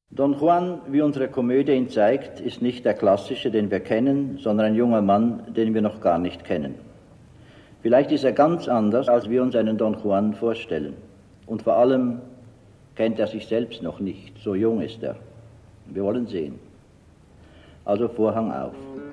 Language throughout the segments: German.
Don Juan, wie unsere Komödie ihn zeigt, ist nicht der klassische, den wir kennen, sondern ein junger Mann, den wir noch gar nicht kennen. Vielleicht ist er ganz anders, als wir uns einen Don Juan vorstellen. Und vor allem kennt er sich selbst noch nicht, so jung ist er. Wir wollen sehen. Also Vorhang auf.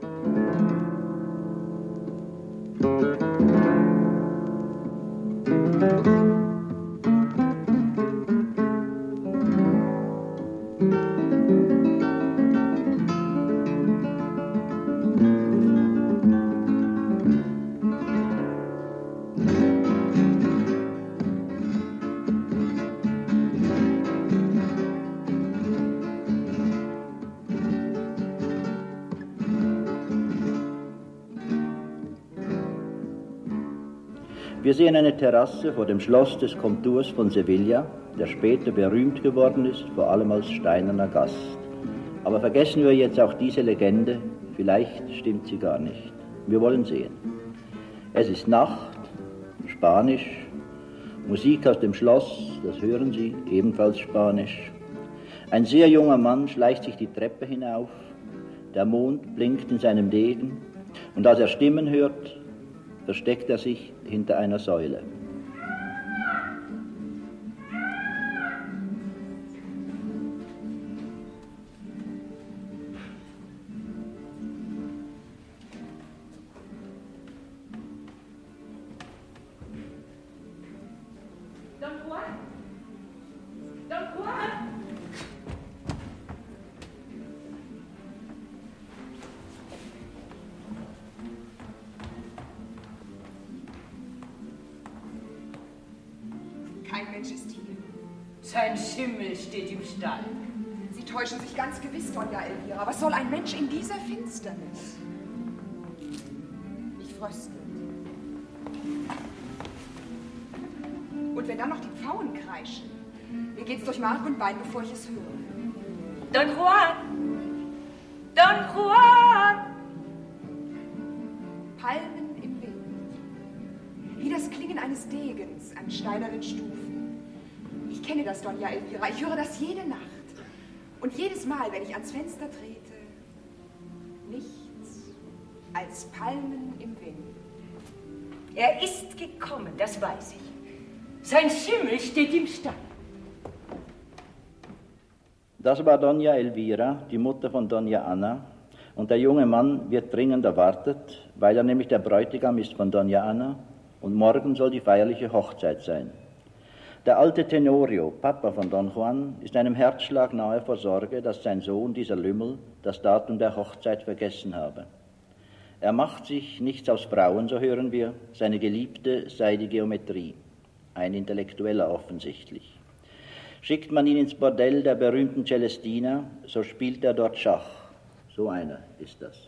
Wir sehen eine Terrasse vor dem Schloss des Komturs von Sevilla, der später berühmt geworden ist, vor allem als steinerner Gast. Aber vergessen wir jetzt auch diese Legende, vielleicht stimmt sie gar nicht. Wir wollen sehen. Es ist Nacht, Spanisch, Musik aus dem Schloss, das hören Sie, ebenfalls Spanisch. Ein sehr junger Mann schleicht sich die Treppe hinauf, der Mond blinkt in seinem Degen, und als er Stimmen hört, versteckt er sich hinter einer Säule. Don Juan? Don Juan? Kein Mensch ist hier. Sein Schimmel steht im Stall. Sie täuschen sich ganz gewiss, Doña Elvira. Was soll ein Mensch in dieser Finsternis? Ich fröstel. Und wenn dann noch die Pfauen kreischen, mir geht's durch Mark und Bein, bevor ich es höre. Don Juan! Don Juan! Palmen im Wind. Wie das Klingen eines Degens an steinernen Stufen. Ich kenne das, Doña Elvira. Ich höre das jede Nacht. Und jedes Mal, wenn ich ans Fenster trete, nichts als Palmen im Wind. Er ist gekommen, das weiß ich. Sein Schimmel steht im Stall. Das war Doña Elvira, die Mutter von Doña Anna, und der junge Mann wird dringend erwartet, weil er nämlich der Bräutigam ist von Doña Anna, und morgen soll die feierliche Hochzeit sein. Der alte Tenorio, Papa von Don Juan, ist einem Herzschlag nahe vor Sorge, dass sein Sohn, dieser Lümmel, das Datum der Hochzeit vergessen habe. Er macht sich nichts aus Frauen, so hören wir, seine Geliebte sei die Geometrie, ein Intellektueller offensichtlich. Schickt man ihn ins Bordell der berühmten Celestina, so spielt er dort Schach. So einer ist das.